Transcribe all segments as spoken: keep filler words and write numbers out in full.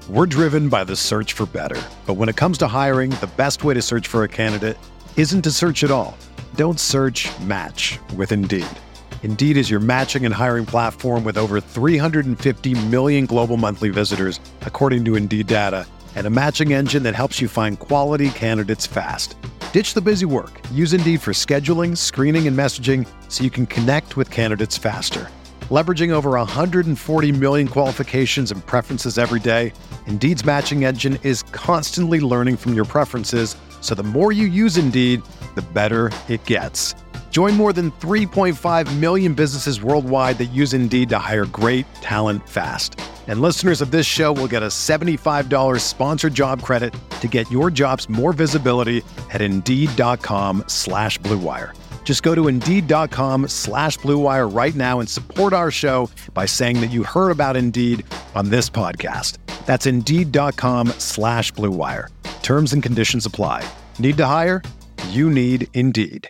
We're driven by the search for better. But when it comes to hiring, the best way to search for a candidate isn't to search at all. Don't search, match with Indeed. Indeed is your matching and hiring platform with over three hundred fifty million global monthly visitors, according to Indeed data, and a matching engine that helps you find quality candidates fast. Ditch the busy work. Use Indeed for scheduling, screening, and messaging so you can connect with candidates faster. Leveraging over one hundred forty million qualifications and preferences every day, Indeed's matching engine is constantly learning from your preferences, so the more you use Indeed, the better it gets. Join more than three point five million businesses worldwide that use Indeed to hire great talent fast. And listeners of this show will get a seventy-five dollars sponsored job credit to get your jobs more visibility at Indeed.com slash Blue Wire. Just go to Indeed.com slash Blue Wire right now and support our show by saying that you heard about Indeed on this podcast. That's Indeed.com slash Blue Wire. Terms and conditions apply. Need to hire? You need Indeed.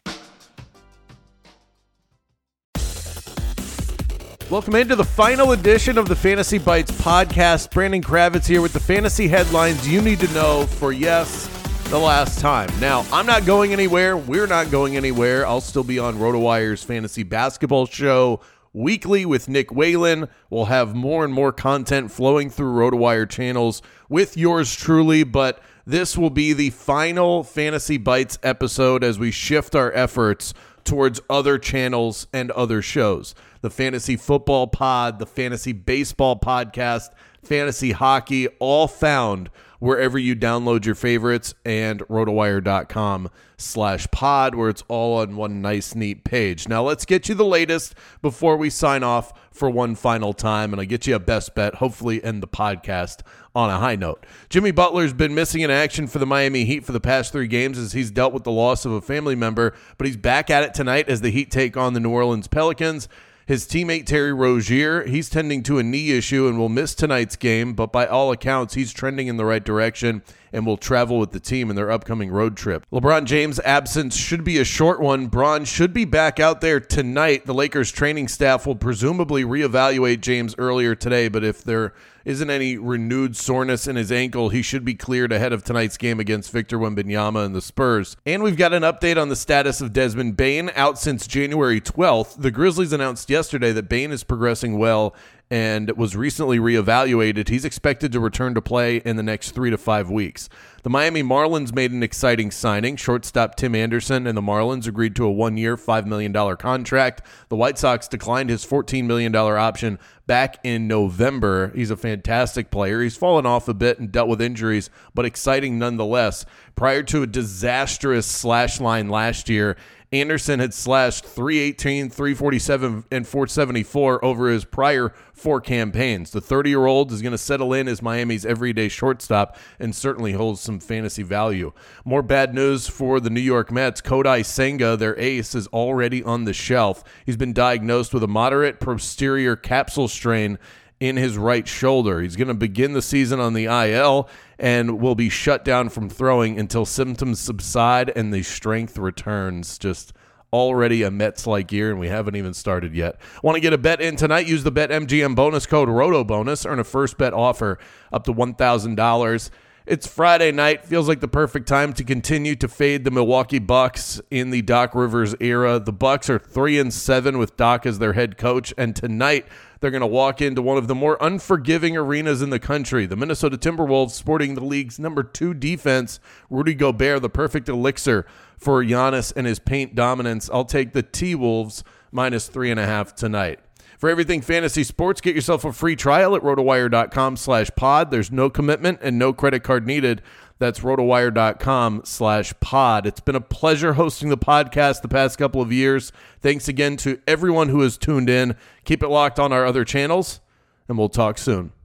Welcome into the final edition of the Fantasy Bites podcast. Brandon Kravitz here with the fantasy headlines you need to know for, yes, the last time. Now, I'm not going anywhere. We're not going anywhere. I'll still be on RotoWire's fantasy basketball show weekly with Nick Whalen. We'll have more and more content flowing through RotoWire channels with yours truly, but this will be the final Fantasy Bites episode as we shift our efforts towards other channels and other shows. The Fantasy Football Pod, the Fantasy Baseball Podcast, Fantasy Hockey, all found wherever you download your favorites, and rotowire.com slash pod, where it's all on one nice, neat page. Now, let's get you the latest before we sign off for one final time, and I get you a best bet, hopefully end the podcast on a high note. Jimmy Butler's been missing in action for the Miami Heat for the past three games as he's dealt with the loss of a family member, but he's back at it tonight as the Heat take on the New Orleans Pelicans. His teammate Terry Rozier, he's tending to a knee issue and will miss tonight's game, but by all accounts, he's trending in the right direction and will travel with the team in their upcoming road trip. LeBron James' absence should be a short one. Bron should be back out there tonight. The Lakers training staff will presumably reevaluate James earlier today, but if there isn't any renewed soreness in his ankle, he should be cleared ahead of tonight's game against Victor Wembanyama and the Spurs. And we've got an update on the status of Desmond Bane, out since January twelfth. The Grizzlies announced yesterday that Bane is progressing well and was recently reevaluated. He's expected to return to play in the next three to five weeks. The Miami Marlins made an exciting signing. Shortstop Tim Anderson and the Marlins agreed to a one-year, five million dollars contract. The White Sox declined his fourteen million dollars option back in November. He's a fantastic player. He's fallen off a bit and dealt with injuries, but exciting nonetheless. Prior to a disastrous slash line last year, Anderson had slashed three eighteen, three forty-seven, and four seventy-four over his prior four campaigns. The thirty-year-old is going to settle in as Miami's everyday shortstop and certainly holds some fantasy value. More bad news for the New York Mets. Kodai Senga, their ace, is already on the shelf. He's been diagnosed with a moderate posterior capsule strain in his right shoulder. He's going to begin the season on the I L and will be shut down from throwing until symptoms subside and the strength returns. Just already a Mets-like year, and we haven't even started yet. Want to get a bet in tonight? Use the BetMGM bonus code ROTOBONUS. Earn a first bet offer up to one thousand dollars. It's Friday night. Feels like the perfect time to continue to fade the Milwaukee Bucks in the Doc Rivers era. The Bucks are three and seven with Doc as their head coach, and tonight they're going to walk into one of the more unforgiving arenas in the country. The Minnesota Timberwolves, sporting the league's number two defense, Rudy Gobert, the perfect elixir for Giannis and his paint dominance. I'll take the T-Wolves minus three and a half tonight. For everything fantasy sports, get yourself a free trial at rotowire.com slash pod. There's no commitment and no credit card needed. That's rotowire.com slash pod. It's been a pleasure hosting the podcast the past couple of years. Thanks again to everyone who has tuned in. Keep it locked on our other channels, and we'll talk soon.